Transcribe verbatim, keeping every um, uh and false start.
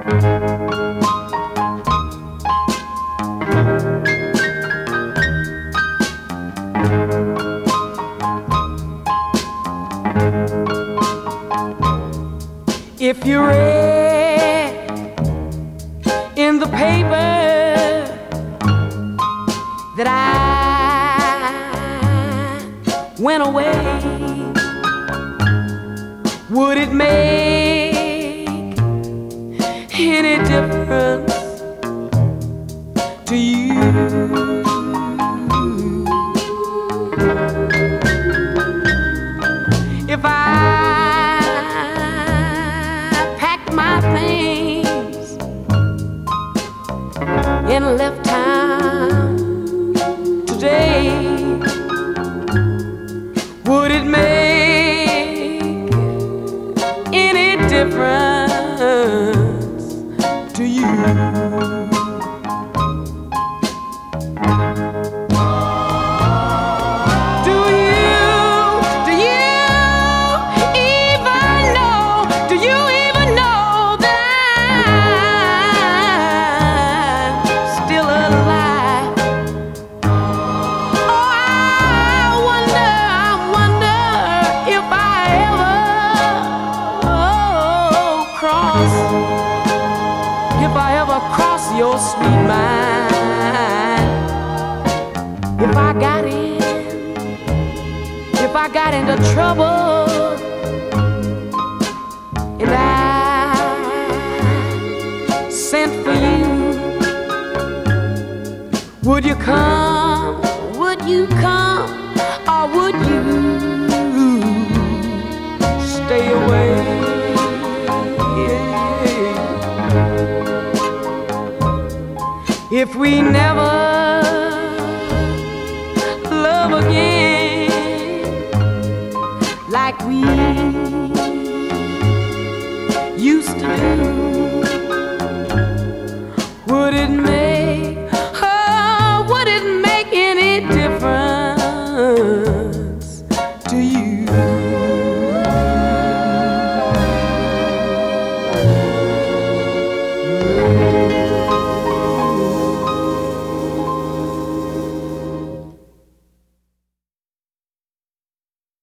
If you read in the paper that I went away, would it make any difference to you? If I packed my things and left town today, would it make any difference to you? If I ever cross your sweet mind, if I got in, if I got into trouble, and I sent for you, would you come? Would you come? Or would you stay away? If we never love again like we used to do, would it make